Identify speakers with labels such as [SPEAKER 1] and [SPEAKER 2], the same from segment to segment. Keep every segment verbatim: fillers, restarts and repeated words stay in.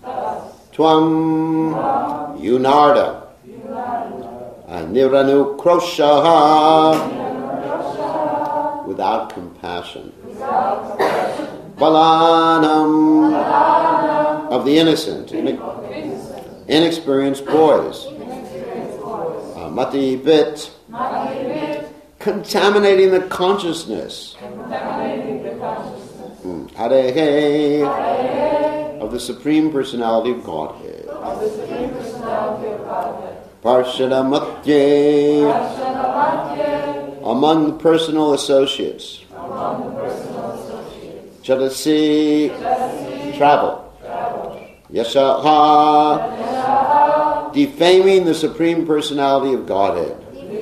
[SPEAKER 1] Tvam Yunarda Niranu Kroshaha without compassion. Balanam of the innocent, inexperienced boys. Mati bit contaminating the consciousness. Harehe of the Supreme Personality of Godhead. Parshada Matye among the personal associates. Chadasi travel. Yashaha defaming the Supreme Personality of Godhead.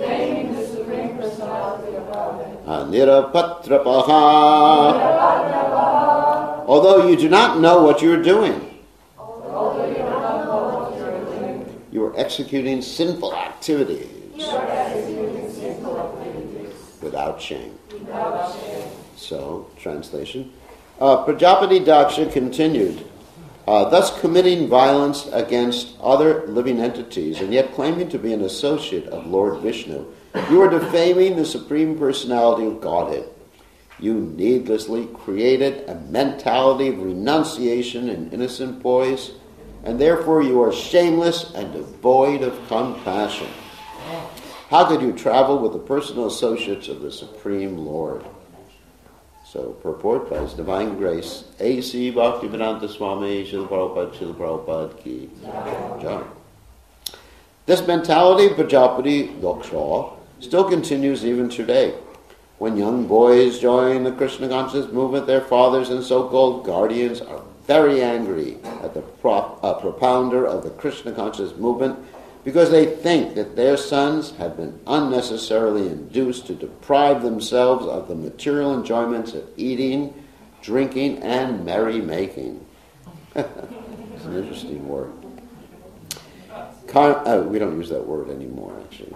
[SPEAKER 1] Nirapatrapaha although you do not know what you are doing. You are executing sinful activities without shame. So, translation. Uh, Prajapati Daksha continued, uh, thus committing violence against other living entities and yet claiming to be an associate of Lord Vishnu. You are defaming the Supreme Personality of Godhead. You needlessly created a mentality of renunciation in innocent boys, and therefore you are shameless and devoid of compassion. How could you travel with the personal associates of the Supreme Lord? So, purport by His Divine Grace, A C Bhaktivedanta Swami, Srila Prabhupada, Srila Prabhupada Ki Jai. This mentality of Prajapati Daksha still continues even today. When young boys join the Krishna consciousness movement, their fathers and so-called guardians are very angry at the pro- uh, propounder of the Krishna consciousness movement because they think that their sons have been unnecessarily induced to deprive themselves of the material enjoyments of eating, drinking, and merrymaking. It's an interesting word. Car- oh, we don't use that word anymore, actually.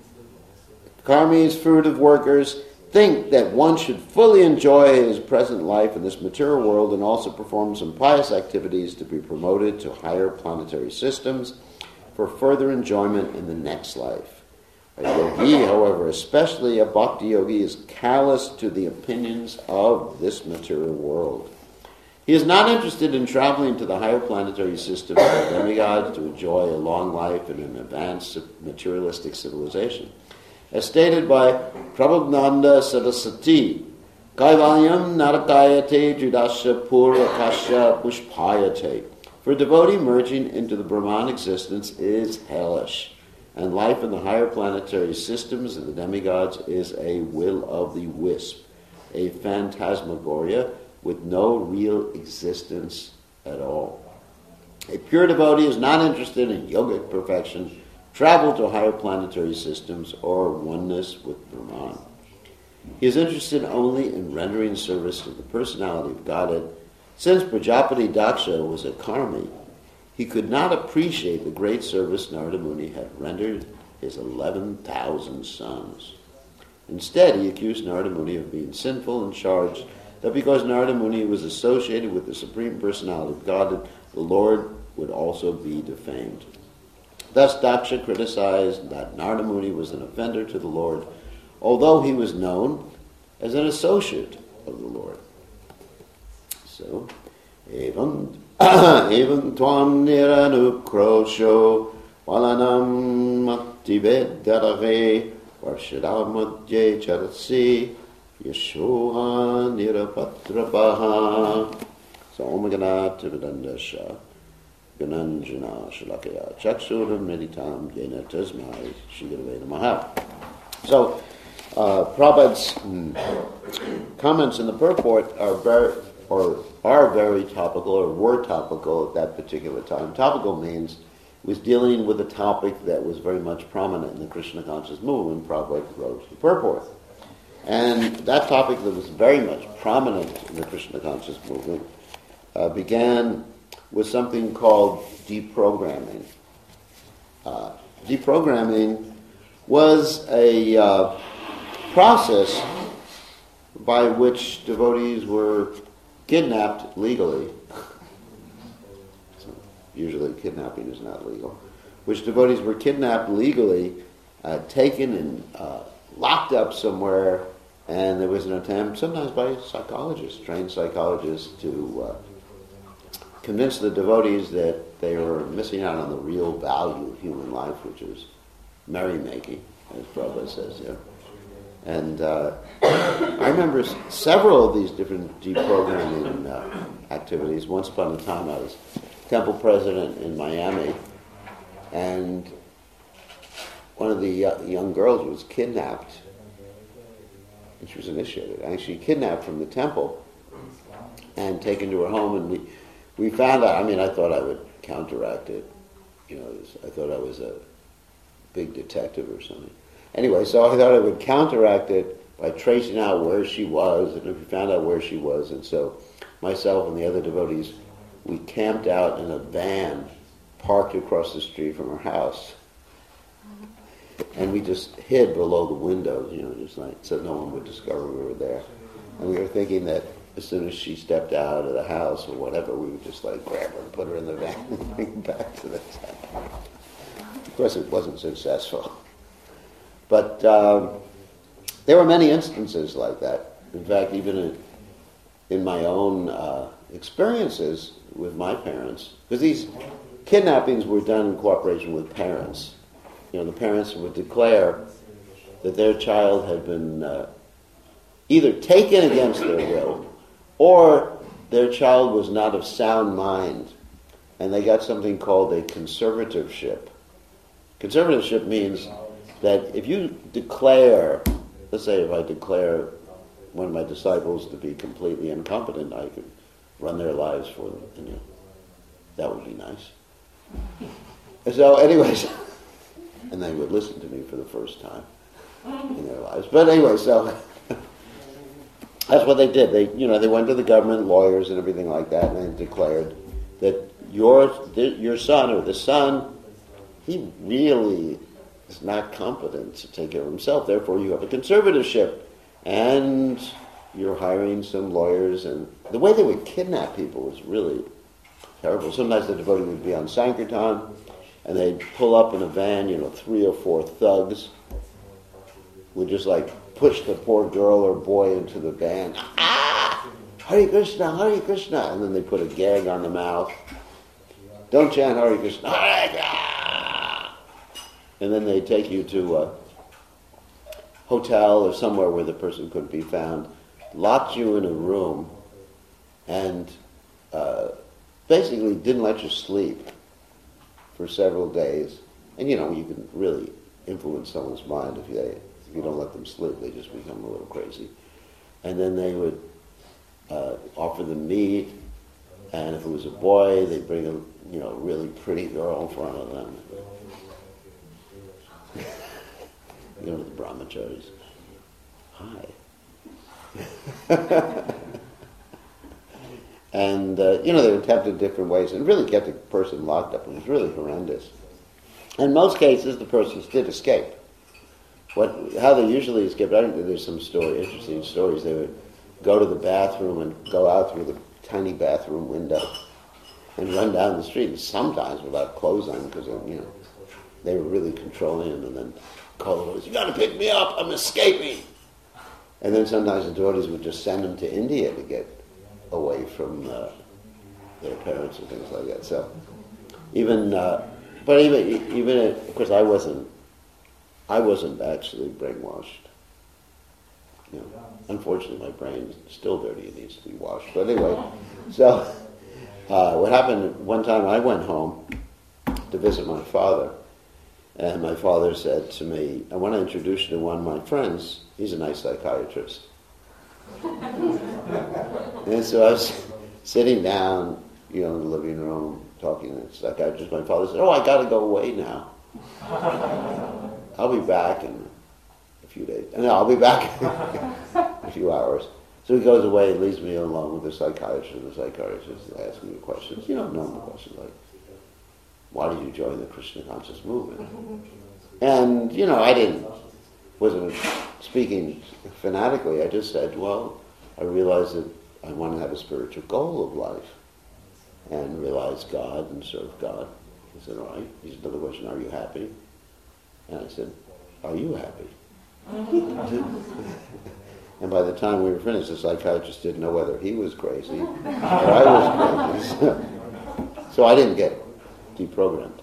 [SPEAKER 1] Karmis, fruitive workers, think that one should fully enjoy his present life in this material world and also perform some pious activities to be promoted to higher planetary systems for further enjoyment in the next life. A yogi, however, especially a bhakti yogi, is callous to the opinions of this material world. He is not interested in traveling to the higher planetary systems of demigods to enjoy a long life in an advanced materialistic civilization. As stated by Prabhupada Saraswati, Kaivalyam narakayate judasya purakasya pushpayate. For a devotee, merging into the Brahman existence is hellish, and life in the higher planetary systems of the demigods is a will-o'-the-wisp, a phantasmagoria with no real existence at all. A pure devotee is not interested in yogic perfection, travel to higher planetary systems, or oneness with Brahman. He is interested only in rendering service to the personality of Godhead. Since Prajapati Daksha was a karmi, he could not appreciate the great service Narada Muni had rendered his eleven thousand sons. Instead, he accused Narada Muni of being sinful and charged that because Narada Muni was associated with the Supreme Personality of Godhead, the Lord would also be defamed. Thus, Daksha criticized that Narada Muni was an offender to the Lord, although he was known as an associate of the Lord. So, evam evam tvam niranukrosho valanam mattiveddarare varshadamadye charasi yashoha nirapatrapaha. So, Omagana Tivadandasha Gananjana Shalakaya Chaksuram Meditam Yena Tasmai Shigurave Namaha. So, uh, Prabhupada's mm, comments in the purport are very, or are very topical, or were topical at that particular time. Topical means it was dealing with a topic that was very much prominent in the Krishna conscious movement. Prabhupada wrote the purport. And that topic that was very much prominent in the Krishna conscious movement uh, began with something called deprogramming. Uh, deprogramming was a uh, process by which devotees were kidnapped legally. So, usually kidnapping is not legal, which devotees were kidnapped legally, uh, taken and uh, locked up somewhere, and there was an attempt, sometimes by psychologists, trained psychologists, to uh, convince the devotees that they were missing out on the real value of human life, which is merrymaking, as Prabhupada says, yeah. And uh, I remember s- several of these different deprogramming uh, activities. Once upon a time, I was temple president in Miami, and one of the uh, young girls was kidnapped, and she was initiated, actually kidnapped from the temple and taken to her home, and we, we found out, I mean, I thought I would counteract it, you know, it was, I thought I was a big detective or something. Anyway, so I thought I would counteract it by tracing out where she was, and if we found out where she was, and so myself and the other devotees, we camped out in a van parked across the street from her house, and we just hid below the windows, you know, just like so no one would discover we were there. And we were thinking that as soon as she stepped out of the house or whatever, we would just like grab her and put her in the van and bring her back to the temple. Of course, it wasn't successful. But um, there were many instances like that. In fact, even in, in my own uh, experiences with my parents, because these kidnappings were done in cooperation with parents. You know, the parents would declare that their child had been uh, either taken against their will, or their child was not of sound mind, and they got something called a conservatorship. Conservatorship means that if you declare, let's say if I declare one of my disciples to be completely incompetent, I could run their lives for them, and you know, that would be nice. And so anyways, and they would listen to me for the first time in their lives. But anyway, so that's what they did. They, you know, they went to the government, lawyers and everything like that, and they declared that your your son or the son, he really is not competent to take care of himself. Therefore, you have a conservatorship, and you're hiring some lawyers. And the way they would kidnap people was really terrible. Sometimes the devotee would be on Sankirtan, and they'd pull up in a van, you know, three or four thugs would just like push the poor girl or boy into the van. Ah! Hare Krishna, Hare Krishna. And then they put a gag on the mouth. Don't chant Hare Krishna, Hare Krishna. And then they take you to a hotel or somewhere where the person couldn't be found, locked you in a room, and uh, basically didn't let you sleep for several days. And you know, you can really influence someone's mind if they if you don't let them sleep, they just become a little crazy. And then they would uh, offer them meat, and if it was a boy, they'd bring a you know really pretty girl in front of them. You know, the brahmacharis. Hi. And, uh, you know, they were kept in different ways and really kept the person locked up. It was really horrendous. In most cases, the persons did escape. What, how they usually escaped, I think there's some story, interesting stories. They would go to the bathroom and go out through the tiny bathroom window and run down the street, and sometimes without clothes on, because, you know, they were really controlling them, and then call the devotees, you got to pick me up, I'm escaping. And then sometimes the devotees would just send them to India to get away from uh, their parents and things like that. So even, uh, but even, even of course, I wasn't, I wasn't actually brainwashed. You know, unfortunately, my brain is still dirty; it needs to be washed. But anyway, so uh, what happened? One time, I went home to visit my father. And my father said to me, I want to introduce you to one of my friends. He's a nice psychiatrist. And so I was sitting down, you know, in the living room, talking to the psychiatrist. My father said, oh, I got to go away now. I'll be back in a few days. No, I'll be back in a few hours. So he goes away and leaves me alone with the psychiatrist. And the psychiatrist is asking me questions, you know, normal questions like, why did you join the Krishna conscious movement? And, you know, I didn't, wasn't speaking fanatically. I just said, well, I realized that I want to have a spiritual goal of life. and realize God and serve God. He said, all right. He said, another question, are you happy? And I said, are you happy? And by the time we were finished, the psychiatrist didn't know whether he was crazy or I was crazy. So I didn't get deprogrammed.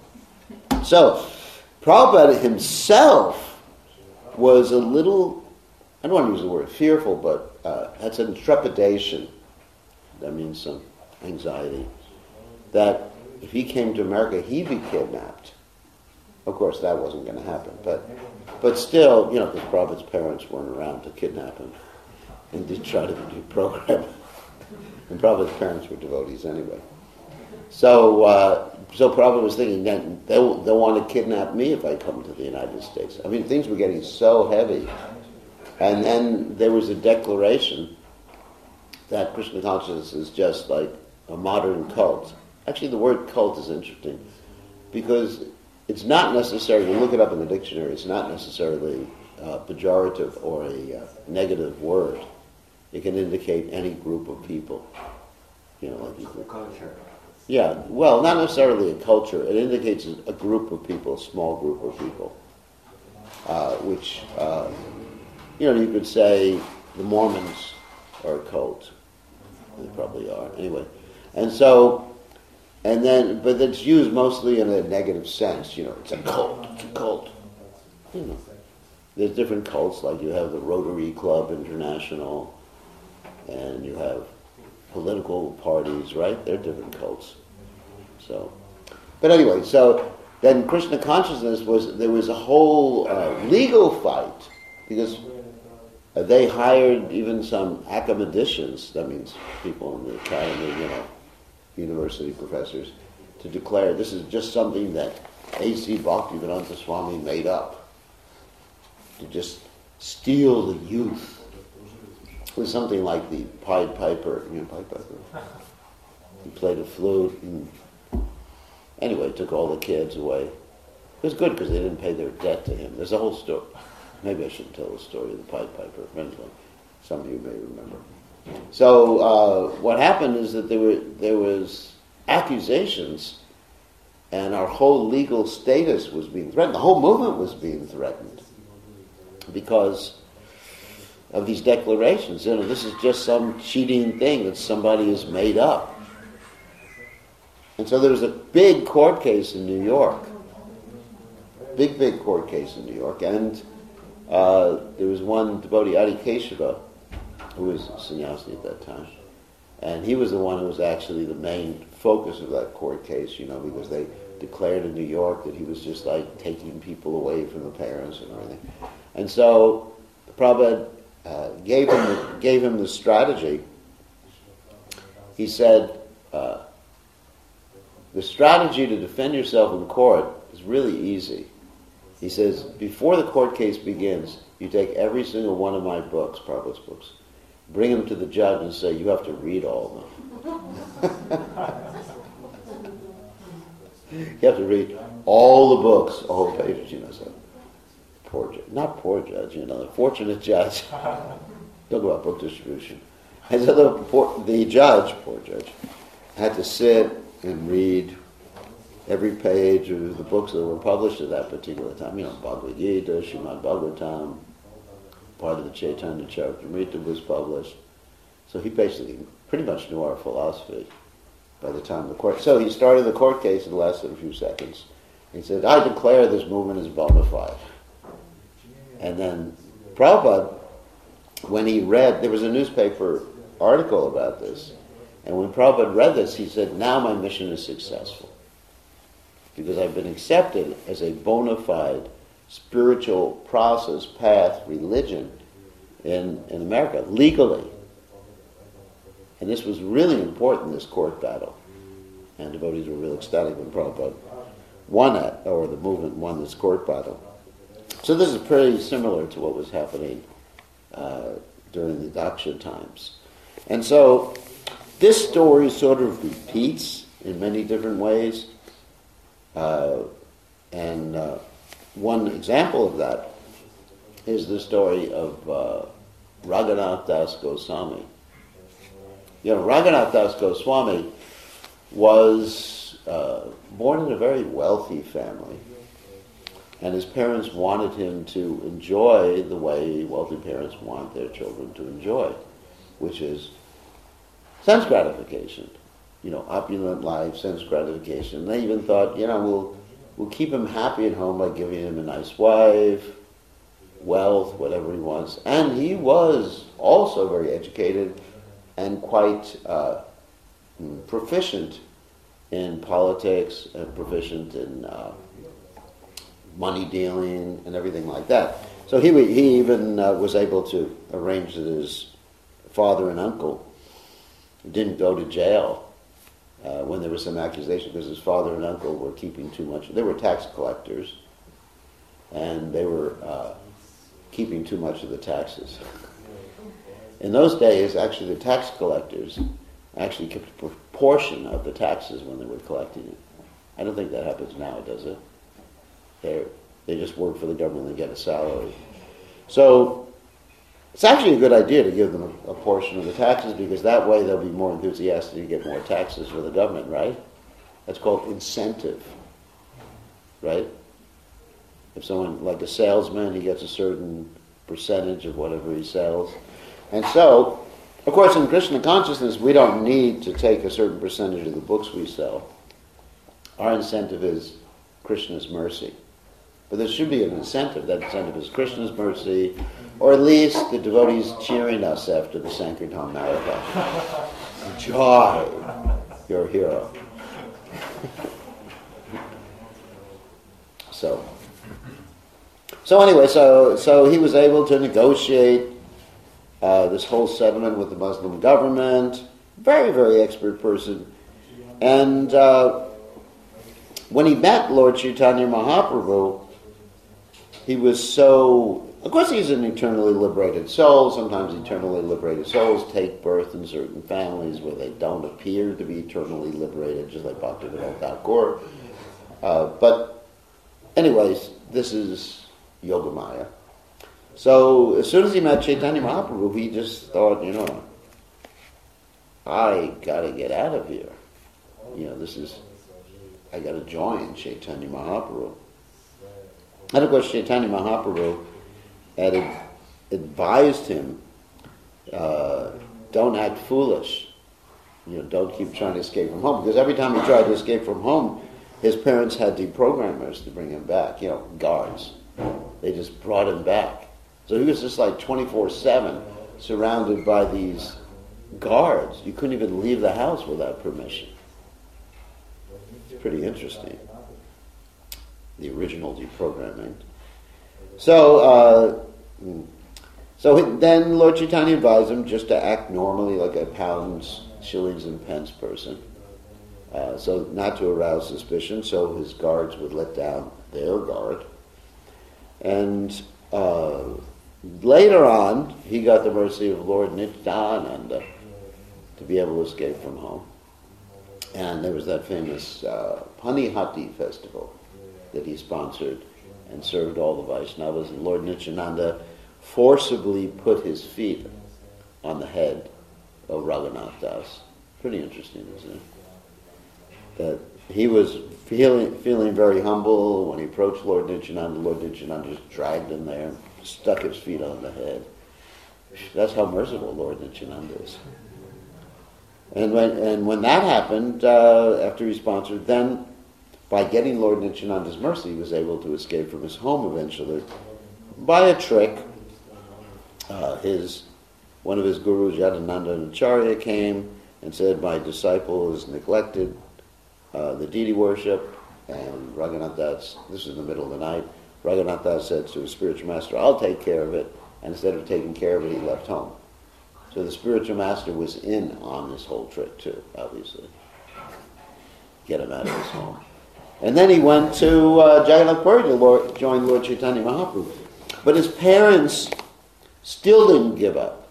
[SPEAKER 1] So Prabhupada himself was a little, I don't want to use the word fearful, but uh, had some trepidation. That means some anxiety. That if he came to America, he'd be kidnapped. Of course, that wasn't going to happen. But but still, you know, because Prabhupada's parents weren't around to kidnap him and did try to deprogram him. And Prabhupada's parents were devotees anyway. So uh, so Prabhupada was thinking that they'll, they'll want to kidnap me if I come to the United States. I mean, things were getting so heavy. And then there was a declaration that Krishna consciousness is just like a modern cult. Actually, the word cult is interesting because it's not necessarily, you look it up in the dictionary, it's not necessarily uh, pejorative or a uh, negative word. It can indicate any group of people. You know, like you could,
[SPEAKER 2] culture.
[SPEAKER 1] Yeah, well, not necessarily a culture. It indicates a group of people, a small group of people, uh, which, uh, you know, you could say the Mormons are a cult. They probably are. Anyway, and so, and then, but it's used mostly in a negative sense. You know, it's a cult. It's a cult. You know, there's different cults. Like you have the Rotary Club International, and you have political parties, right? They're different cults. So, but anyway, so then Krishna consciousness was, there was a whole uh, legal fight because uh, they hired even some academicians, that means people in the academy, you know, university professors, to declare this is just something that A C Bhaktivedanta Swami made up to just steal the youth. It was something like the Pied Piper, you know Pied Piper? He played a flute and anyway, took all the kids away. It was good because they didn't pay their debt to him. There's a whole story. Maybe I shouldn't tell the story of the Pied Piper. Anyway, some of you may remember. So uh, what happened is that there were there was accusations and our whole legal status was being threatened. The whole movement was being threatened because of these declarations. You know, this is just some cheating thing that somebody has made up. And so there was a big court case in New York. Big, big court case in New York. And uh, there was one devotee, Adi Keshava, who was sannyasi at that time. And he was the one who was actually the main focus of that court case, you know, because they declared in New York that he was just like taking people away from the parents and everything. And so Prabhupada Uh, gave him the, gave him the strategy. He said, uh, the strategy to defend yourself in court is really easy. He says, before the court case begins, you take every single one of my books, Prabhupada's books, bring them to the judge and say, you have to read all of them. You have to read all the books, all the pages, you know, so. Poor judge, not poor judge, you know, the fortunate judge. Talk about book distribution. And so the, poor, the judge, poor judge, had to sit and read every page of the books that were published at that particular time. You know, Bhagavad Gita, Srimad Bhagavatam, part of the Chaitanya Charitamrita was published. So he basically pretty much knew our philosophy by the time of the court. So he started the court case and it lasted a few seconds. He said, I declare this movement is bona fide. And then Prabhupada, when he read, there was a newspaper article about this, and when Prabhupada read this, he said, now my mission is successful. Because I've been accepted as a bona fide spiritual process, path, religion in, in America, legally. And this was really important, this court battle. And devotees were really ecstatic when Prabhupada won it, or the movement won this court battle. So this is pretty similar to what was happening uh, during the Daksha times. And so this story sort of repeats in many different ways. Uh, and uh, one example of that is the story of uh, Raghunath Das Goswami. You know, Raghunath Das Goswami was uh, born in a very wealthy family, and his parents wanted him to enjoy the way wealthy parents want their children to enjoy, which is sense gratification. You know, opulent life, sense gratification. They even thought, you know, we'll we'll keep him happy at home by giving him a nice wife, wealth, whatever he wants. And he was also very educated and quite uh, proficient in politics, and proficient in uh, money dealing and everything like that. So he he even uh, was able to arrange that his father and uncle didn't go to jail uh, when there was some accusation, because his father and uncle were keeping too much. They were tax collectors, and they were uh, keeping too much of the taxes. In those days, actually, the tax collectors actually kept a proportion of the taxes when they were collecting it. I don't think that happens now, does it? They they just work for the government and get a salary. So it's actually a good idea to give them a, a portion of the taxes, because that way they'll be more enthusiastic to get more taxes for the government, right? That's called incentive, right? If someone, like a salesman, he gets a certain percentage of whatever he sells. And so, of course, in Krishna consciousness, we don't need to take a certain percentage of the books we sell. Our incentive is Krishna's mercy. But there should be an incentive. That incentive is Krishna's mercy, or at least the devotees cheering us after the Sankirtan marathon. Joy, your hero. so, so anyway, so so he was able to negotiate uh, this whole settlement with the Muslim government. Very, very expert person, and uh, when he met Lord Chaitanya Mahaprabhu, he was so, of course he's an eternally liberated soul. Sometimes eternally liberated souls take birth in certain families where they don't appear to be eternally liberated, just like Bhaktivinoda Thakur. Uh, but anyways, this is Yogamaya. So as soon as he met Chaitanya Mahaprabhu, he just thought, you know, I gotta get out of here. You know, this is, I gotta join Chaitanya Mahaprabhu. And of course, Chaitanya Mahaprabhu had ad- advised him, uh, don't act foolish. You know, don't keep trying to escape from home. Because every time he tried to escape from home, his parents had deprogrammers to bring him back, you know, guards. They just brought him back. So he was just like twenty-four seven, surrounded by these guards. You couldn't even leave the house without permission. It's pretty interesting. The original deprogramming. So, uh, so then Lord Chaitanya advised him just to act normally like a pounds, shillings, and pence person. Uh, so not to arouse suspicion, so his guards would let down their guard. And uh, later on, he got the mercy of Lord Nityananda to be able to escape from home. And there was that famous uh, Panihati festival that he sponsored and served all the Vaishnavas. And Lord Nityananda forcibly put his feet on the head of Raghunath Das. Pretty interesting, isn't it? That he was feeling feeling very humble when he approached Lord Nityananda. Lord Nityananda just dragged him there and stuck his feet on the head. That's how merciful Lord Nityananda is. And when and when that happened, uh, after he sponsored, then by getting Lord Nityananda's mercy, he was able to escape from his home eventually. By a trick, uh, his one of his gurus, Yadananda Acharya, came and said, my disciple has neglected uh, the deity worship, and Raghunath Das, this was in the middle of the night, Raghunath Das said to his spiritual master, I'll take care of it, and instead of taking care of it, he left home. So the spiritual master was in on this whole trick too, obviously. Get him out of his home. And then he went to uh, Jagannath Puri to Lord, join Lord Chaitanya Mahaprabhu. But his parents still didn't give up,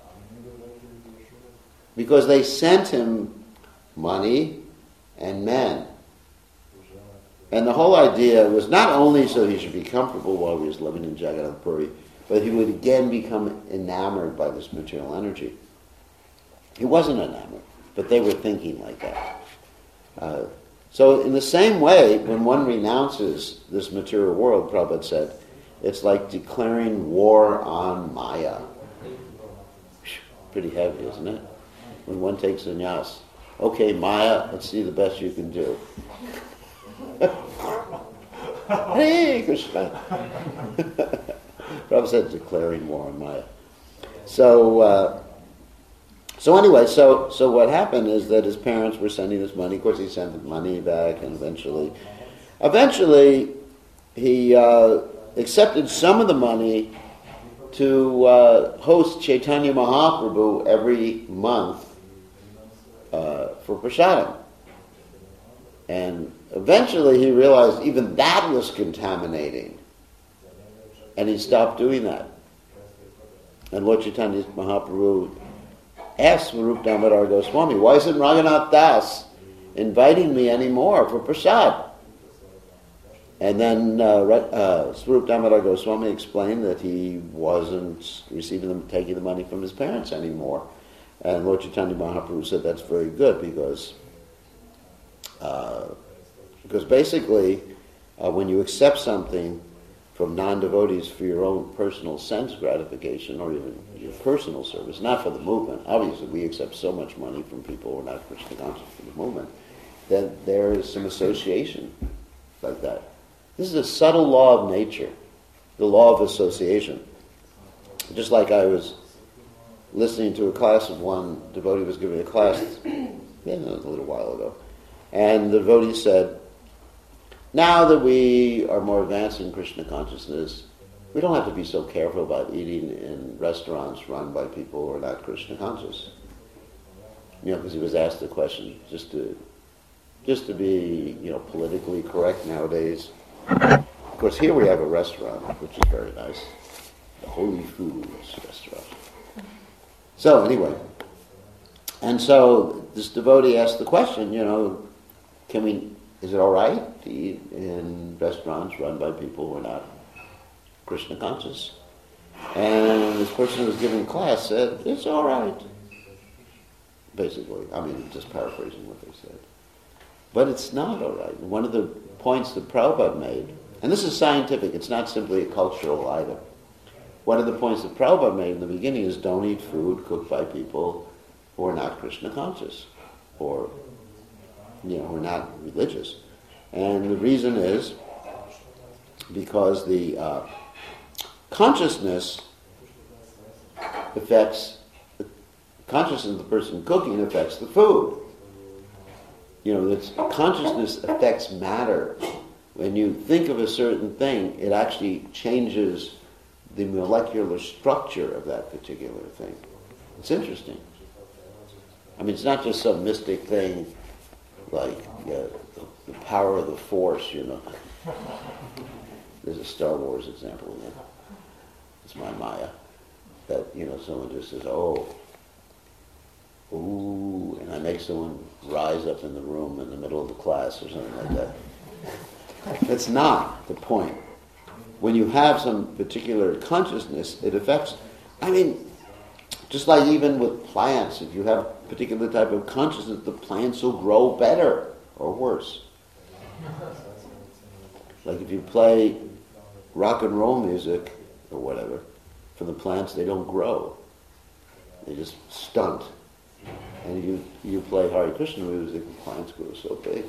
[SPEAKER 1] because they sent him money and men. And the whole idea was not only so he should be comfortable while he was living in Jagannath Puri, but he would again become enamored by this material energy. He wasn't enamored, but they were thinking like that. Uh, so in the same way, when one renounces this material world, Prabhupada said, it's like declaring war on Maya. Pretty heavy, isn't it? When one takes sannyas. Okay, Maya, let's see the best you can do. Hare Krishna. Prabhupada said declaring war on Maya. So, uh, so anyway, so so what happened is that his parents were sending this money. Of course, he sent the money back, and eventually, eventually, he uh, accepted some of the money to uh, host Chaitanya Mahaprabhu every month uh, for prasadam. And eventually he realized even that was contaminating. And he stopped doing that. And Lord Chaitanya Mahaprabhu asked Swarup Damodar Goswami, why isn't Raghunath Das inviting me anymore for prasad? And then uh, uh, Swarup Damodar Goswami explained that he wasn't receiving them, taking the money from his parents anymore. And Lord Chaitanya Mahaprabhu said that's very good because uh, because basically uh, when you accept something from non-devotees for your own personal sense gratification or even your personal service, not for the movement. Obviously we accept so much money from people who are not Krishna conscious for the movement, that there is some association like that. This is a subtle law of nature, the law of association. Just like I was listening to a class of one devotee was giving a class yeah, a little while ago. And the devotee said, now that we are more advanced in Krishna consciousness, we don't have to be so careful about eating in restaurants run by people who are not Krishna conscious. You know, because he was asked the question just to just to be, you know, politically correct nowadays. Of course, here we have a restaurant, which is very nice. The Holy Foods restaurant. So, anyway. And so, this devotee asked the question, you know, can we, is it all right to eat in restaurants run by people who are not Krishna conscious? And this person who was giving class said, it's all right. Basically, I mean, just paraphrasing what they said. But it's not all right. One of the points that Prabhupada made, and this is scientific, it's not simply a cultural item. One of the points that Prabhupada made in the beginning is don't eat food cooked by people who are not Krishna conscious or, you know, who are not religious. And the reason is because the uh, consciousness affects, the consciousness of the person cooking affects the food. You know, that consciousness affects matter. When you think of a certain thing, it actually changes the molecular structure of that particular thing. It's interesting. I mean, it's not just some mystic thing like uh, the power of the Force, you know. There's a Star Wars example in it. It's my Maya. That, you know, someone just says, oh, ooh, and I make someone rise up in the room in the middle of the class or something like that. That's not the point. When you have some particular consciousness, it affects, I mean, just like even with plants, if you have a particular type of consciousness, the plants will grow better or worse. Like if you play rock and roll music or whatever, for the plants, they don't grow. They just stunt. And you you play Hare Krishna music, the plants grow so big.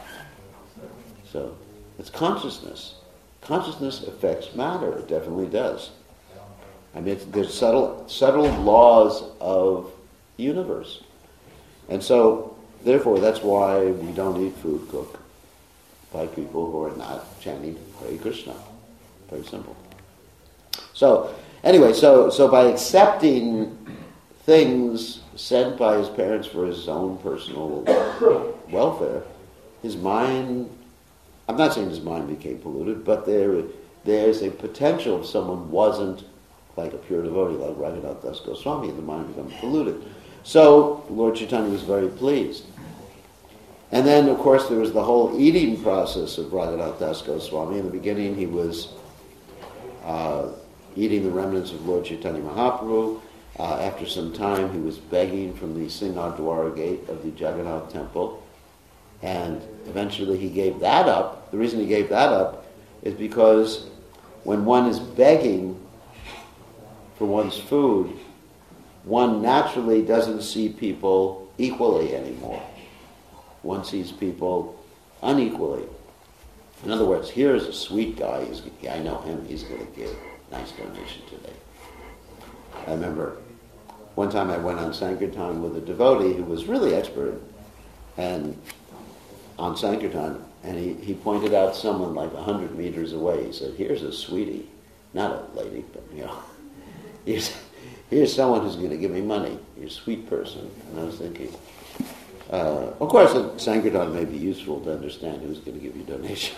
[SPEAKER 1] So it's consciousness. Consciousness affects matter. It definitely does. I mean, it's, there's subtle subtle laws of the universe, and so therefore that's why we don't eat food cooked by people who are not chanting Hare Krishna. Very simple. So anyway, so so by accepting things sent by his parents for his own personal welfare, his mind, I'm not saying his mind became polluted, but there there's a potential if someone wasn't like a pure devotee, like Raghunath Das Goswami, the mind becomes polluted. So Lord Chaitanya was very pleased. And then, of course, there was the whole eating process of Raghunath Das Goswami. In the beginning, he was uh, eating the remnants of Lord Chaitanya Mahaprabhu. Uh, after some time, he was begging from the Singadwara gate of the Jagannath temple. And eventually he gave that up. The reason he gave that up is because when one is begging for one's food, one naturally doesn't see people equally anymore. One sees people unequally. In other words, here's a sweet guy. He's, I know him. He's going to give a nice donation today. I remember one time I went on Sankirtan with a devotee who was really expert and on Sankirtan, and he, he pointed out someone like a hundred meters away. He said, here's a sweetie. Not a lady, but, you know. Here's, here's someone who's going to give me money. You're a sweet person. And I was thinking, uh, of course, a Sankirtan may be useful to understand who's going to give you donation.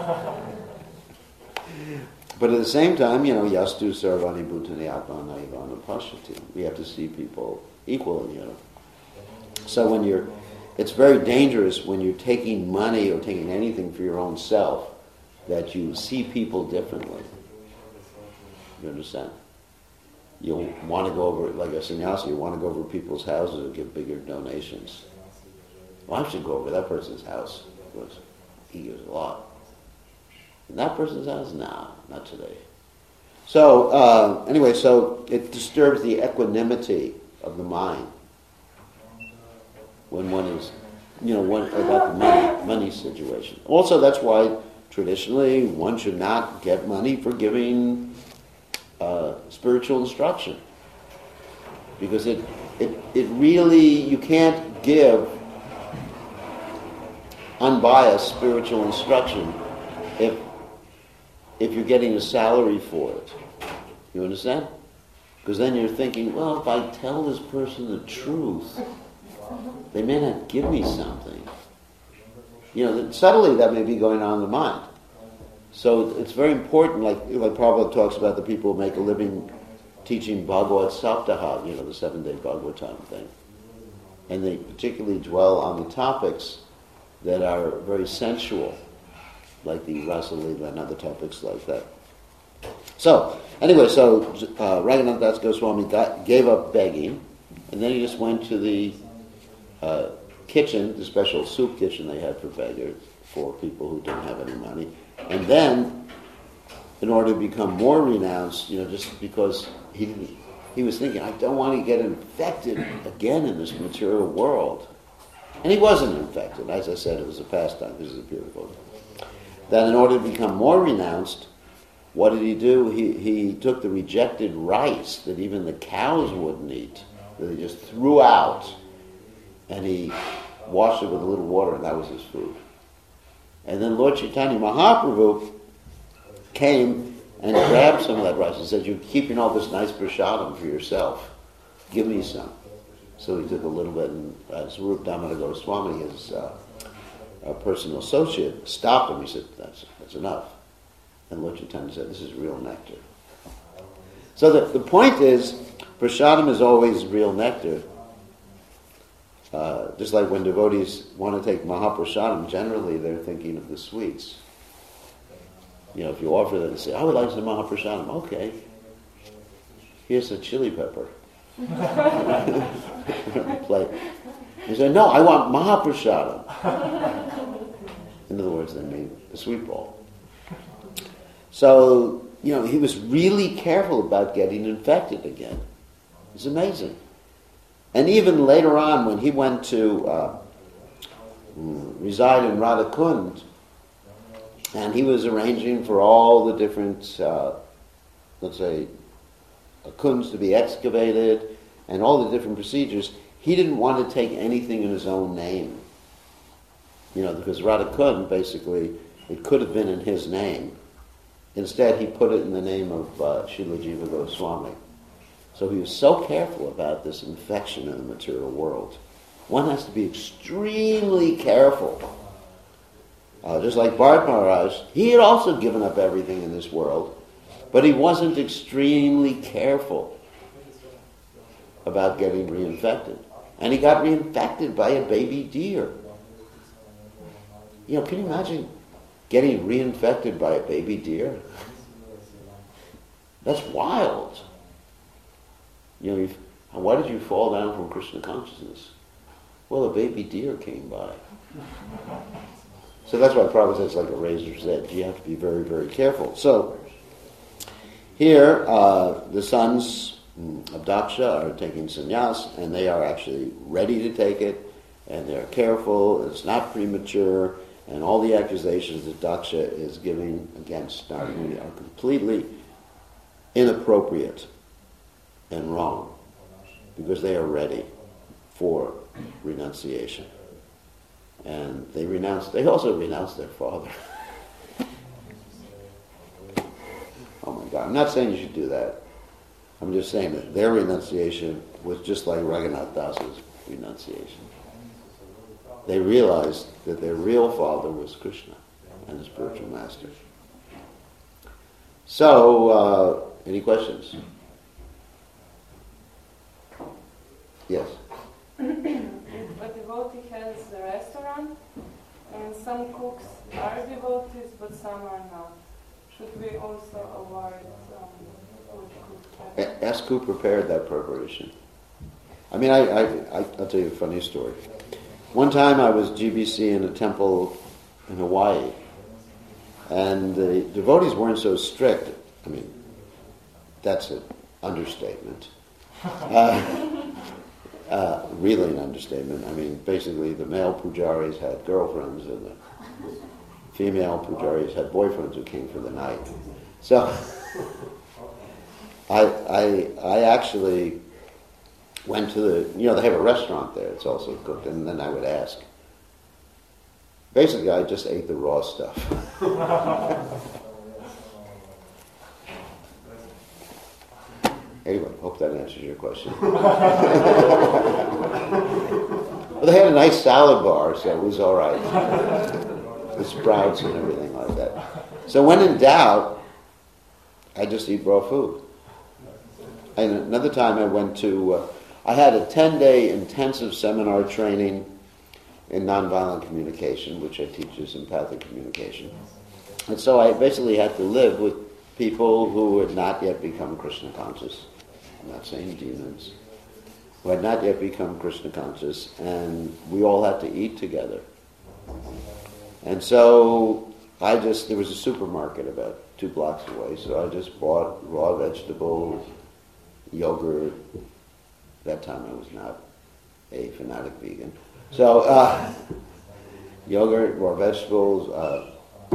[SPEAKER 1] But at the same time, you know, yastu sarvani bhutani atmana ivana pashyati. We have to see people equally, you know. So when you're, it's very dangerous when you're taking money or taking anything for your own self that you see people differently. You understand? You'll want to go over, like a sannyasi, you want to go over people's houses and give bigger donations. Well, I should go over that person's house because he gives a lot. In that person's house? No, not today. So, uh, anyway, so it disturbs the equanimity of the mind when one is, you know, one, about the money, money situation. Also, that's why traditionally one should not get money for giving uh, spiritual instruction. Because it, it, it really, you can't give unbiased spiritual instruction if if you're getting a salary for it. You understand? Because then you're thinking, well, if I tell this person the truth, they may not give me something. You know, subtly that may be going on in the mind. So it's very important, like, like Prabhupada talks about the people who make a living teaching Bhagavad Saptaha, you know, the seven-day Bhagavatam thing. And they particularly dwell on the topics that are very sensual, like the Rasa Lila and other topics like that. So, anyway, so uh, Raghunath Das Goswami got, gave up begging, and then he just went to the uh, kitchen, the special soup kitchen they had for beggars, for people who didn't have any money. And then, in order to become more renounced, you know, just because he didn't, he was thinking, I don't want to get infected again in this material world. And he wasn't infected. As I said, it was a pastime. This is a beautiful. That in order to become more renounced, what did he do? He he took the rejected rice that even the cows wouldn't eat, that he just threw out, and he washed it with a little water, and that was his food. And then Lord Chaitanya Mahaprabhu came and grabbed some of that rice and said, you're keeping all this nice prasadam for yourself. Give me some. So he took a little bit, and uh, Swarup Damodar Goswami, his uh, a personal associate, stopped him. He said, that's, that's enough. And Lord Chaitanya said, this is real nectar. So the, the point is, prasadam is always real nectar. Uh, just like when devotees want to take Mahaprasadam, generally they're thinking of the sweets. You know, if you offer them and say, I would like some Mahaprasadam. Okay. Here's a chili pepper. Plate. He said, no, I want Mahaprasadam. In other words, they made the sweet ball. So, you know, he was really careful about getting infected again. It's amazing. And even later on, when he went to uh, reside in Radhakund, and he was arranging for all the different, uh, let's say, kunds to be excavated, and all the different procedures, he didn't want to take anything in his own name. You know, because Radhakund, basically, it could have been in his name. Instead, he put it in the name of uh, Srila Jiva Goswami. So he was so careful about this infection in the material world. One has to be extremely careful. Uh, just like Bharat Maharaj, he had also given up everything in this world, but he wasn't extremely careful about getting reinfected. And he got reinfected by a baby deer. You know, can you imagine getting reinfected by a baby deer? That's wild. You know, you've, why did you fall down from Krishna consciousness? Well, a baby deer came by. So that's why Prabhupada says it's like a razor's edge. You have to be very, very careful. So here, uh, the sons of Daksha are taking sannyas, and they are actually ready to take it, and they're careful, it's not premature, and all the accusations that Daksha is giving against Narada Muni are completely inappropriate and wrong, because they are ready for renunciation. And they renounce, they also renounce their father. Oh my God, I'm not saying you should do that. I'm just saying that their renunciation was just like Raghunath Das's renunciation. They realized that their real father was Krishna and the spiritual master. So, uh, any questions? Yes?
[SPEAKER 2] A devotee has a restaurant, and some cooks are devotees, but some are not. Should we also avoid um, food cooked?
[SPEAKER 1] Ask who prepared that preparation. I mean, I, I, I, I'll tell you a funny story. One time I was G B C in a temple in Hawaii, and the devotees weren't so strict. I mean, that's an understatement. Uh, uh, really an understatement. I mean, basically the male pujaris had girlfriends and the female pujaris had boyfriends who came for the night. So I, I, I actually went to the, you know, they have a restaurant there. It's also cooked, and then I would ask. Basically, I just ate the raw stuff. Anyway, hope that answers your question. Well, they had a nice salad bar, so it was all right. The sprouts and everything like that. So when in doubt, I just eat raw food. And another time I went to, uh, I had a ten-day intensive seminar training in nonviolent communication, which I teach as empathic communication. And so I basically had to live with people who had not yet become Krishna conscious. I'm not saying demons. Who had not yet become Krishna conscious, and we all had to eat together. And so I just, there was a supermarket about two blocks away, so I just bought raw vegetables, yogurt. That time I was not a fanatic vegan. So, uh, yogurt, raw vegetables, uh,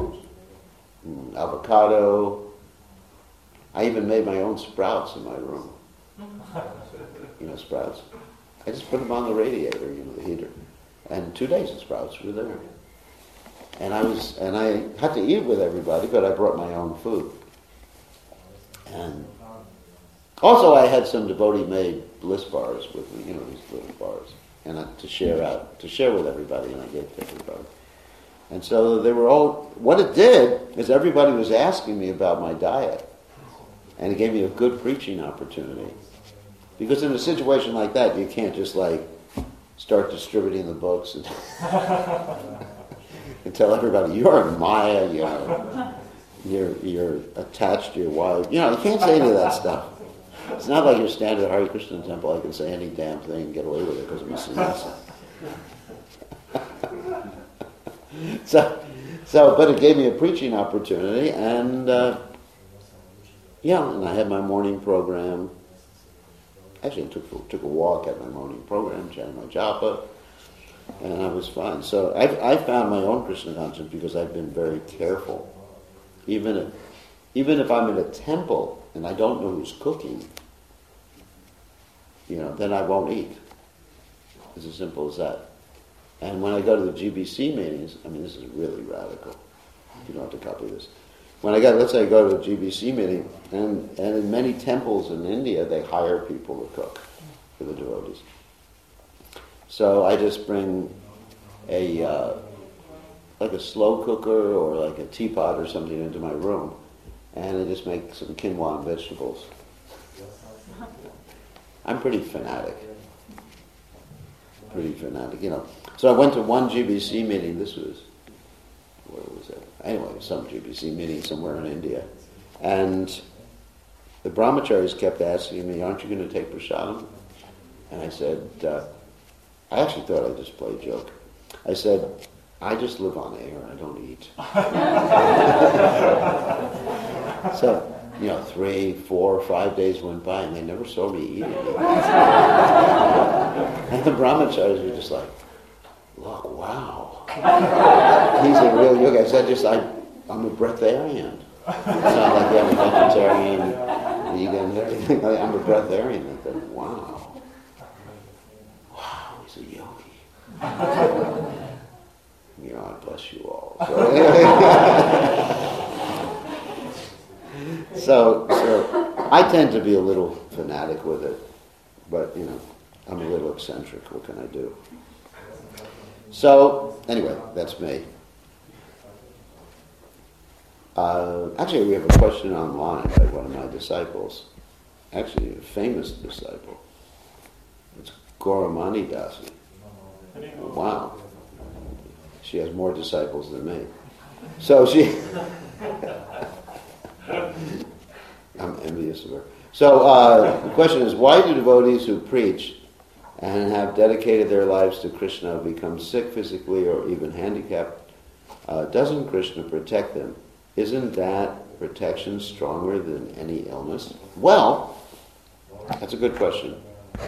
[SPEAKER 1] avocado. I even made my own sprouts in my room. You know, sprouts. I just put them on the radiator, you know, the heater. And two days the sprouts were there. And I was, and I had to eat with everybody, but I brought my own food. And also I had some devotee-made bliss bars with me, you know, these little bars, and I, to share out, to share with everybody, and I gave to everybody. And so they were all, what it did is everybody was asking me about my diet. And it gave me a good preaching opportunity. Because in a situation like that, you can't just like start distributing the books and, and tell everybody, you're a Maya, you know, you're, you're attached to your wife. You know, you can't say any of that stuff. It's not like you're standing at Hare Krishna temple, I can say any damn thing and get away with it because I'm a sannyasa. so, so, but it gave me a preaching opportunity, and uh, yeah, and I had my morning program. Actually, I took, took a walk at my morning program, chanted my japa, and I was fine. So I, I found my own Krishna consciousness because I've been very careful. Even if, even if I'm in a temple and I don't know who's cooking, you know, then I won't eat. It's as simple as that. And when I go to the G B C meetings, I mean, this is really radical. You don't have to copy this. When I go, let's say I go to a G B C meeting, and, and in many temples in India, they hire people to cook for the devotees. So I just bring a, uh, like a slow cooker or like a teapot or something into my room, and I just make some quinoa and vegetables. I'm pretty fanatic. Pretty fanatic, you know. So I went to one G B C meeting, this was, where was it? Anyway, some G B C meeting somewhere in India. And the brahmacharis kept asking me, aren't you going to take prasadam? And I said, uh, I actually thought I'd just play a joke. I said, I just live on air, I don't eat. So, you know, three, four, five days went by and they never saw me eating. And the brahmacharis were just like, look, wow. He's a real yogi. I said, just, I, I'm a breatharian. It's not like I'm a vegetarian, vegan, everything. I'm a breatharian. I said, wow. Wow, he's a yogi. You know, God bless you all. So, so, so I tend to be a little fanatic with it, but, you know, I'm a little eccentric. What can I do? So, anyway, that's me. Uh, actually, we have a question online by one of my disciples. Actually, a famous disciple. It's Gauramani Dasi. Wow. She has more disciples than me. So she... I'm envious of her. So uh, the question is, why do devotees who preach and have dedicated their lives to Krishna become sick physically or even handicapped? Uh, doesn't Krishna protect them? Isn't that protection stronger than any illness? Well, that's a good question.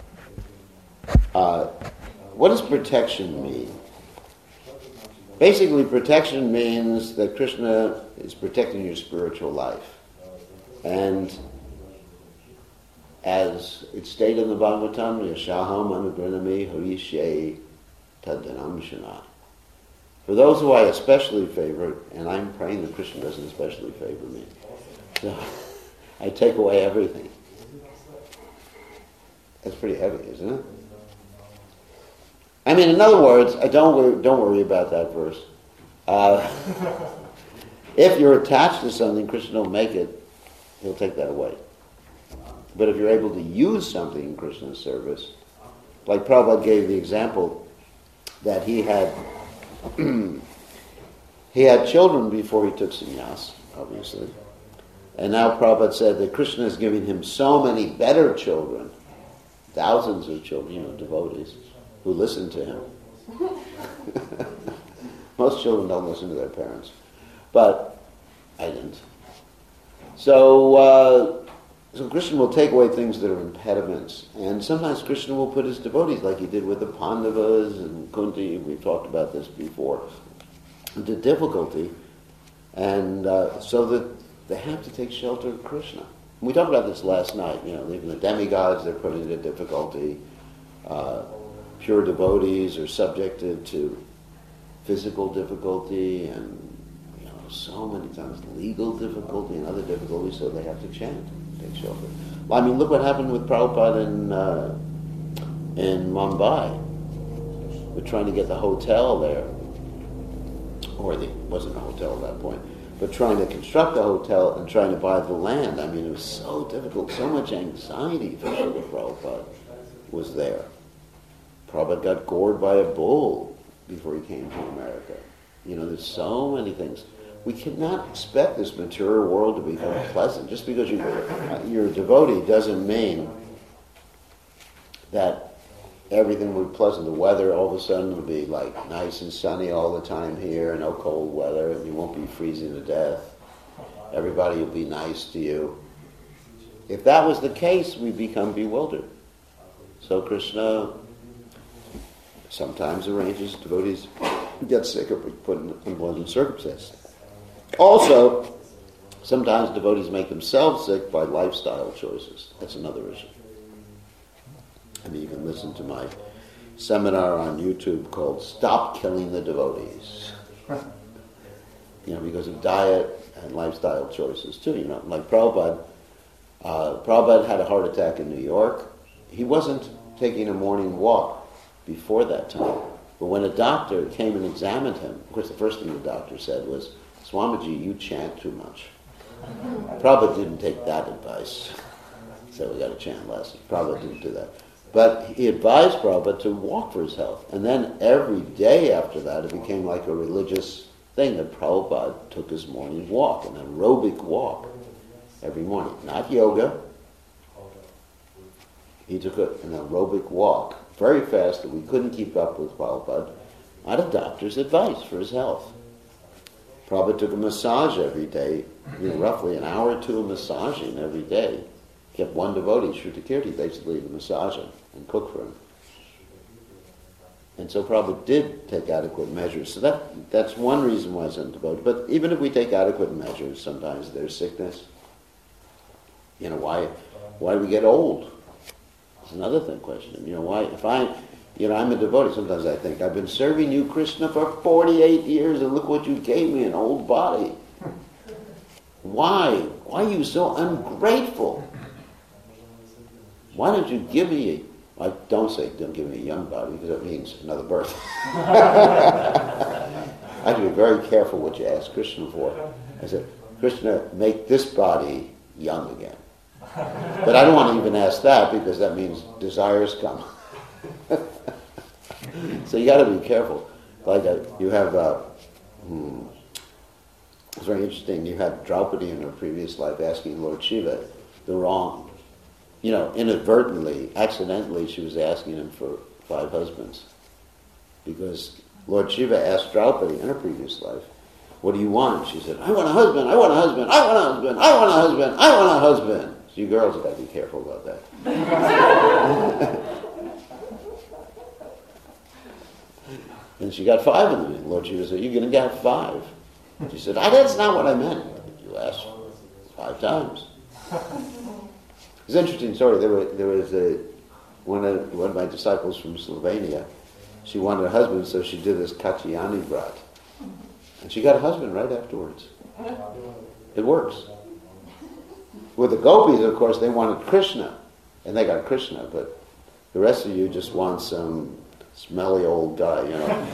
[SPEAKER 1] Uh, what does protection mean? Basically, protection means that Krishna is protecting your spiritual life. And as it's stated in the Bhagavatam, Yashaham anugranami harishe taddanam shana. For those who I especially favor, and I'm praying that Krishna doesn't especially favor me, so I take away everything. That's pretty heavy, isn't it? I mean, in other words, I don't worry, don't worry about that verse. Uh, if you're attached to something, Krishna will make it. He'll take that away. But if you're able to use something in Krishna's service, like Prabhupada gave the example that he had he had children before he took sannyas, obviously. And now Prabhupada said that Krishna is giving him so many better children, thousands of children, you know, devotees, who listen to him. Most children don't listen to their parents. But I didn't. So, uh, so Krishna will take away things that are impediments. And sometimes Krishna will put his devotees, like he did with the Pandavas and Kunti, we've talked about this before, into difficulty. And uh, so that they have to take shelter of Krishna. We talked about this last night, you know, even the demigods, they're put into difficulty. Uh, pure devotees are subjected to physical difficulty and, you know, so many times legal difficulty and other difficulties, so they have to chant, take shelter. Well, I mean, look what happened with Prabhupada in, uh, in Mumbai. We're trying to get the hotel there, or it wasn't a hotel at that point, but trying to construct a hotel and trying to buy the land. I mean, it was so difficult, so much anxiety for Srila Prabhupada was there. Prabhupada got gored by a bull before he came to America. You know, there's so many things. We cannot expect this material world to become pleasant. Just because you, uh, you're a devotee doesn't mean that everything will be pleasant. The weather all of a sudden will be like nice and sunny all the time here, no cold weather, and you won't be freezing to death. Everybody will be nice to you. If that was the case, we become bewildered. So Krishna sometimes arranges devotees get sick or put in unpleasant circumstances. Also, sometimes devotees make themselves sick by lifestyle choices. That's another issue. I mean, you can listen to my seminar on YouTube called Stop Killing the Devotees. You know, because of diet and lifestyle choices too. You know, like Prabhupada, uh, Prabhupada had a heart attack in New York. He wasn't taking a morning walk before that time. But when a doctor came and examined him, of course the first thing the doctor said was, Swamiji, you chant too much. Prabhupada didn't take that advice. So we got to chant less. Prabhupada didn't do that. But he advised Prabhupada to walk for his health. And then every day after that, it became like a religious thing that Prabhupada took his morning walk, an aerobic walk every morning. Not yoga. He took a, an aerobic walk very fast that we couldn't keep up with Prabhupada. on a doctor's advice for his health. Prabhupada took a massage every day, you know, roughly an hour or two of massaging every day. Kept one devotee, Shrutakirti, basically to massage him and cook for him. And so Prabhupada did take adequate measures. So that that's one reason why it's undevoted. But even if we take adequate measures, sometimes there's sickness. You know, why why do we get old? It's another thing question. You know, why if I you know, I'm a devotee, sometimes I think, I've been serving you, Krishna, for forty-eight years, and look what you gave me, an old body. Why? Why are you so ungrateful? Why don't you give me a... I don't say, don't give me a young body, because that means another birth. I have to be very careful what you ask Krishna for. I said, Krishna, make this body young again. But I don't want to even ask that, because that means desires come. So you got to be careful. Like uh, you have, uh, hmm, it's very interesting. You had Draupadi in her previous life asking Lord Shiva the wrong, you know, inadvertently, accidentally, she was asking him for five husbands, because Lord Shiva asked Draupadi in her previous life, "What do you want?" She said, "I want a husband. I want a husband. I want a husband. I want a husband. I want a husband." So you girls have got to be careful about that. And she got five of them. And Lord Shiva said, "You're going to get five." She said, "Ah, that's not what I meant." You asked five times. It's an interesting story. There, were, there was a one of one of my disciples from Slovenia. She wanted a husband, so she did this Katyayani vrat, and she got a husband right afterwards. It works. With the gopis, of course, they wanted Krishna, and they got Krishna, but the rest of you just want some smelly old guy, you know.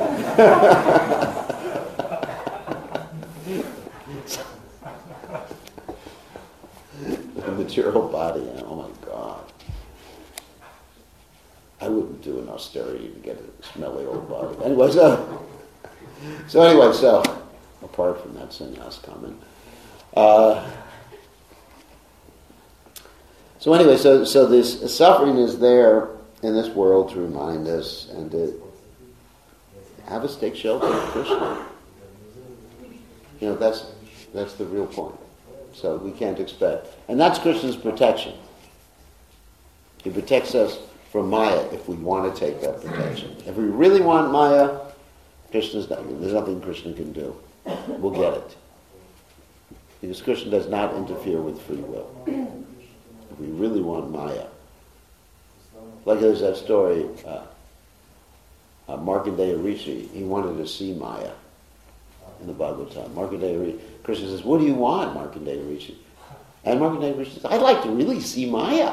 [SPEAKER 1] A material body, and oh my God. I wouldn't do an austerity to get a smelly old body. Anyway, so, so anyway, so, apart from that sannyas comment. Uh, so anyway, so, so this suffering is there in this world to remind us and to have us take shelter of Krishna. You know, that's that's the real point. So we can't expect. And that's Krishna's protection. He protects us from Maya if we want to take that protection. If we really want Maya, Krishna's not, there's nothing Krishna can do. We'll get it. Because Krishna does not interfere with free will. If we really want Maya. Like there's that story, uh, uh, Markandeya Rishi, he wanted to see Maya in the Bhagavatam. Markandeya Rishi, Krishna says, "What do you want, Markandeya Rishi?" And Markandeya Rishi says, "I'd like to really see Maya."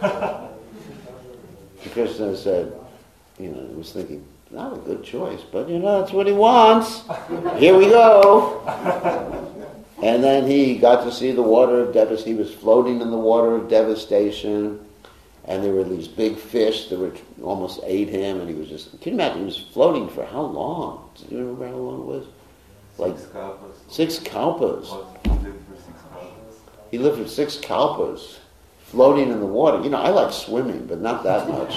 [SPEAKER 1] And Krishna said, you know, he was thinking, not a good choice, but you know, that's what he wants. Here we go. And then he got to see the water of devastation. He was floating in the water of devastation. And there were these big fish that were almost ate him, and he was just, can you imagine, he was floating for how long? Do you remember how long it was? Like six kalpas. Six kalpas. He lived for six kalpas, floating in the water. You know, I like swimming, but not that much.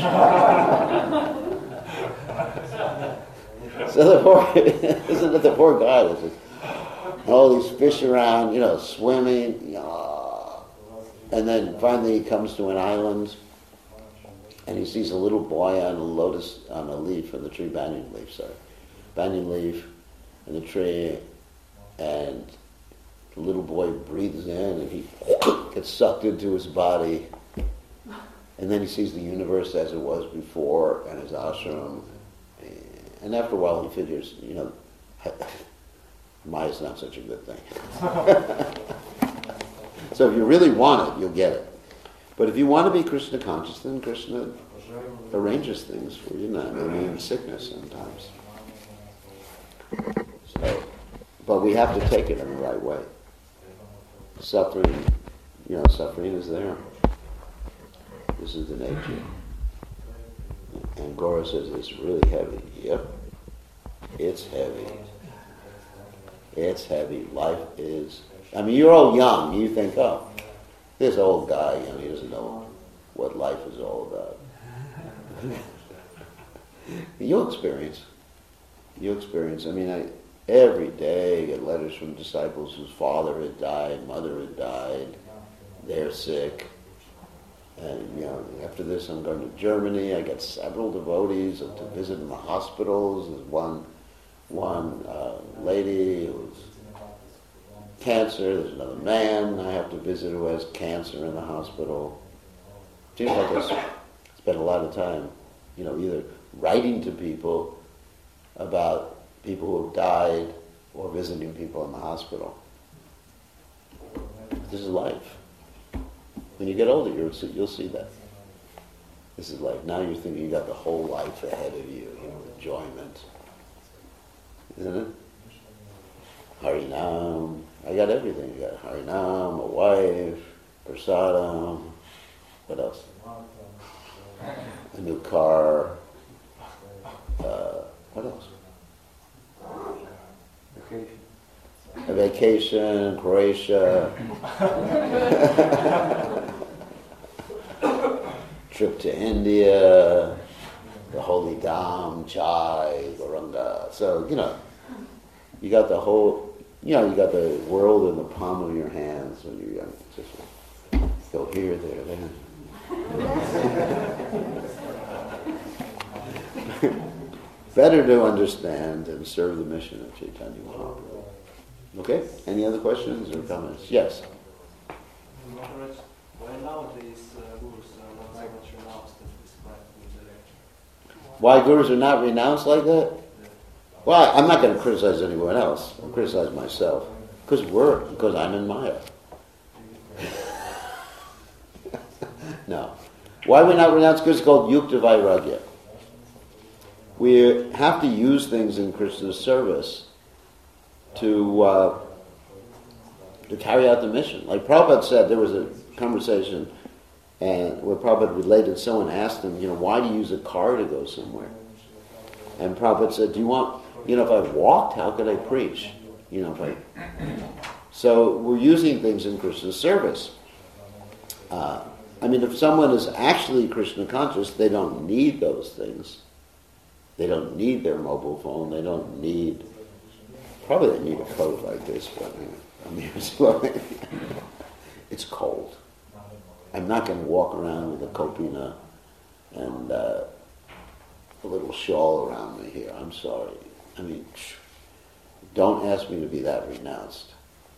[SPEAKER 1] So the poor, isn't it the poor guy that's just, all these fish around, you know, swimming, you know, and then finally he comes to an island. And he sees a little boy on a lotus, on a leaf, on the tree, banyan leaf, sorry. Banyan leaf in the tree, and the little boy breathes in, and he gets sucked into his body. And then he sees the universe as it was before, and his ashram. And after a while he figures, you know, Maya's not such a good thing. So if you really want it, you'll get it. But if you want to be Krishna conscious, then Krishna arranges things for you, not maybe in sickness sometimes. So, but we have to take it in the right way. Suffering, you know, suffering is there. This is the nature. And Gora says it's really heavy. Yep, it's heavy. It's heavy. Life is. I mean, you're all young. You think, oh, this old guy, you know, he doesn't know what life is all about. You'll experience. You experience, I mean, I, every day I get letters from disciples whose father had died, mother had died, they're sick. And, you know, after this I'm going to Germany. I get several devotees to visit in the hospitals. There's one, one uh, lady who's cancer. There's another man I have to visit who has cancer in the hospital. Seems like I spend a lot of time, you know, either writing to people about people who have died or visiting people in the hospital. This is life. When you get older, you'll see, you'll see that. This is life. Now you're thinking you got the whole life ahead of you, you know, enjoyment. Isn't it? Harinam. I got everything. I got Harinam, a wife, prasadam. What else? A new car. Uh, what else?
[SPEAKER 3] Vacation.
[SPEAKER 1] A vacation, Croatia. Trip to India, the Holy Dham, Chai, Gauranga. So, you know, you got the whole, you know, you got the world in the palm of your hands when you're young. Just go here, there, there. Better to understand and serve the mission of Chaitanya Mahaprabhu. Okay? Any other questions or comments? Yes?
[SPEAKER 4] Maharaj, why nowadays uh, gurus are not so much renounced in this practical direction?
[SPEAKER 1] Why gurus are not renounced like that? Well, I'm not going to criticize anyone else. I'll criticize myself. Because we're, because I'm in Maya. No. Why we're not renounced? Because it's called Yukta Vairagya. We have to use things in Krishna's service to uh, to carry out the mission. Like Prabhupada said, there was a conversation and where Prabhupada related, someone asked him, you know, why do you use a car to go somewhere? And Prabhupada said, do you want, you know, if I walked, how could I preach? You know, if I... So we're using things in Krishna's service. Uh, I mean, if someone is actually Krishna conscious, they don't need those things. They don't need their mobile phone. They don't need... Probably they need a coat like this, but I'm here slowly. It's cold. I'm not going to walk around with a kopina and uh, a little shawl around me here. I'm sorry. I mean, don't ask me to be that renounced.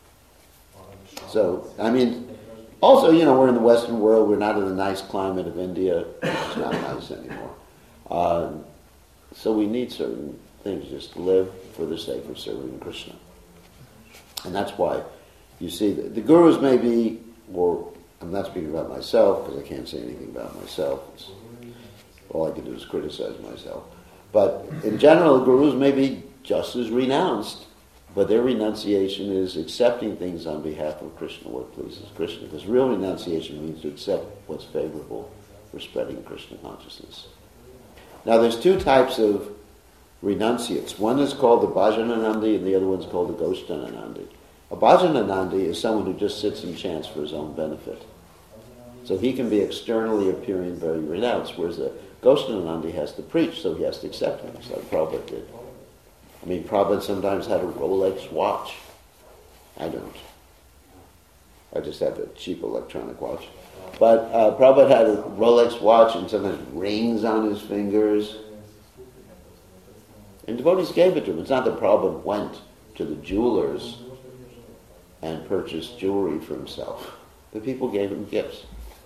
[SPEAKER 1] So, I mean, also, you know, we're in the Western world. We're not in the nice climate of India. It's not nice anymore. Um, so we need certain things just to live for the sake of serving Krishna. And that's why you see the, the gurus may be, or I'm not speaking about myself because I can't say anything about myself. It's, all I can do is criticize myself. But in general, the gurus may be just as renounced, but their renunciation is accepting things on behalf of Krishna, what pleases Krishna. Because real renunciation means to accept what's favorable for spreading Krishna consciousness. Now there's two types of renunciates. One is called the Bhajananandi and the other one's called the Ghostananandi. A Bhajananandi is someone who just sits and chants for his own benefit. So he can be externally appearing very renounced, whereas the Ghostananandi has to preach, so he has to accept him, like Prabhupada did. I mean, Prabhupada sometimes had a Rolex watch. I don't. I just have a cheap electronic watch. But uh, Prabhupada had a Rolex watch and sometimes rings on his fingers. And devotees gave it to him. It's not that Prabhupada went to the jewelers and purchased jewelry for himself. The people gave him gifts.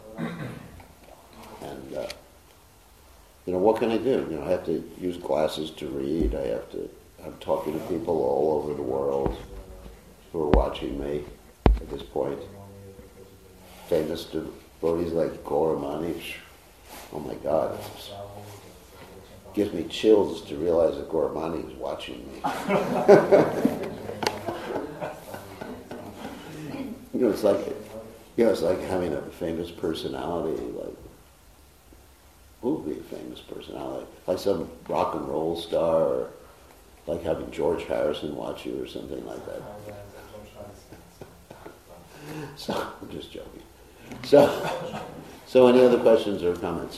[SPEAKER 1] And, uh, you know, what can I do? You know, I have to use glasses to read. I have to, I'm talking to people all over the world who are watching me at this point. Famous devotees like Gauramani. Oh my God. It's, gives me chills to realize that Gauramani is watching me. You know, it's like, you know, it's like having a famous personality, like, who would be a famous personality? Like some rock and roll star, or like having George Harrison watch you or something like that. So, I'm just joking. So, so any other questions or comments?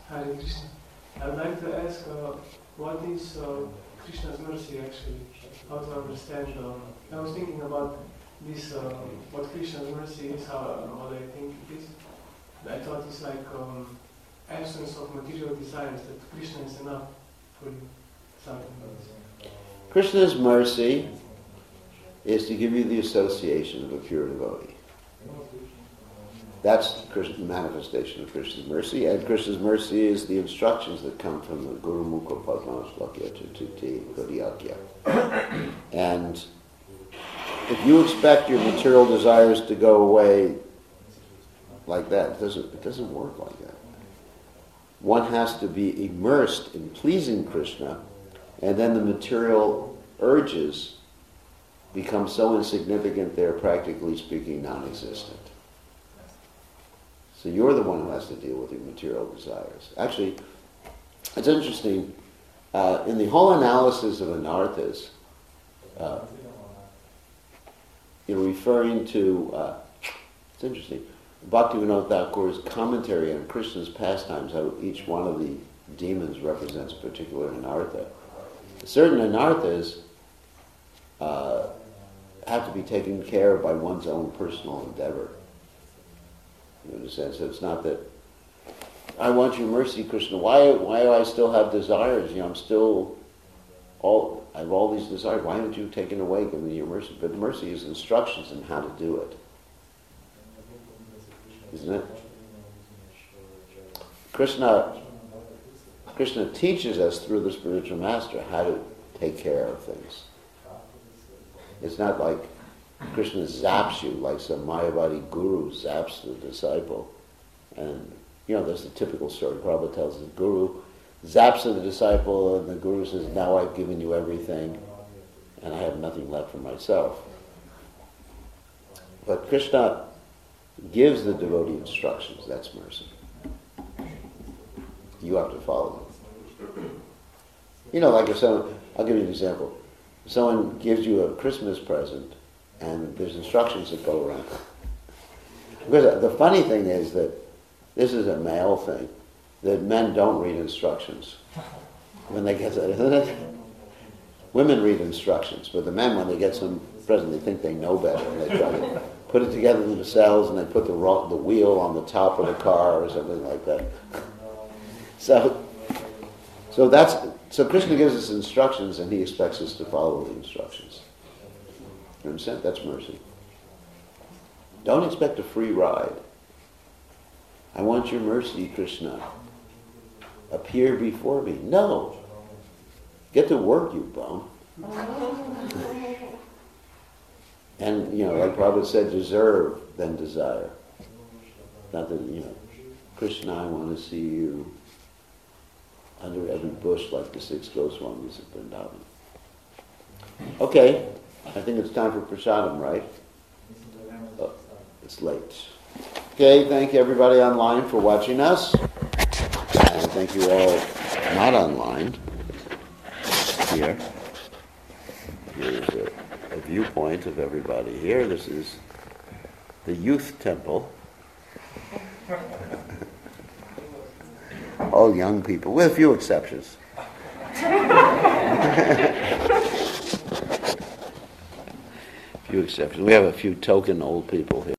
[SPEAKER 3] Hare Krishna. I would like to ask, uh, what is uh, Krishna's mercy actually? How to understand? Um, I was thinking about this, uh, what Krishna's mercy is, how, what I think it is. I thought it's like um, absence of material desires, that Krishna is enough for you. Something like this.
[SPEAKER 1] Krishna's mercy is to give you the association of a pure devotee. That's the manifestation of Krishna's mercy, and Krishna's mercy is the instructions that come from the Guru Mukha Padma Shlokya Tuti Kodiyakya. And if you expect your material desires to go away like that, it doesn't, it doesn't work like that. One has to be immersed in pleasing Krishna, and then the material urges become so insignificant they're practically speaking non-existent. So you're the one who has to deal with your material desires. Actually, it's interesting, uh, in the whole analysis of anarthas, uh, you know, referring to, uh, it's interesting, Bhaktivinoda Thakur's commentary on Krishna's pastimes, how each one of the demons represents a particular anartha. Certain anarthas uh, have to be taken care of by one's own personal endeavor. In a sense, it's not that I want your mercy, Krishna. Why? Why do I still have desires? You know, I'm still all. I have all these desires. Why haven't you taken away? Give me your mercy. But mercy is instructions on how to do it, isn't it? Krishna. Krishna teaches us through the spiritual master how to take care of things. It's not like Krishna zaps you like some Mayavadi guru zaps the disciple. And, you know, there's the typical story. Prabhupada tells the guru, zaps the disciple, and the guru says, now I've given you everything, and I have nothing left for myself. But Krishna gives the devotee instructions. That's mercy. You have to follow them. You know, like if someone, I'll give you an example. If someone gives you a Christmas present, and there's instructions that go around. Because the funny thing is that this is a male thing, that men don't read instructions when they get that, isn't it? Women read instructions, but the men, when they get some present, they think they know better, and they try to put it together themselves, and they put the ro- the wheel on the top of the car or something like that. So, so that's so Krishna gives us instructions, and he expects us to follow the instructions. You understand? That's mercy. Don't expect a free ride. I want your mercy, Krishna. Appear before me. No. Get to work, you bum. And, you know, like Prabhupada said, deserve, then desire. Not that, you know, Krishna, I want to see you under every bush like the six Goswamis of Vrindavan. Okay. I think it's time for prasadam, right? Oh, it's late. Okay, thank you everybody online for watching us. And thank you all not online. Here. Here's a, a viewpoint of everybody here. This is the youth temple. All young people, with a few exceptions. Few exceptions. We have a few token old people here.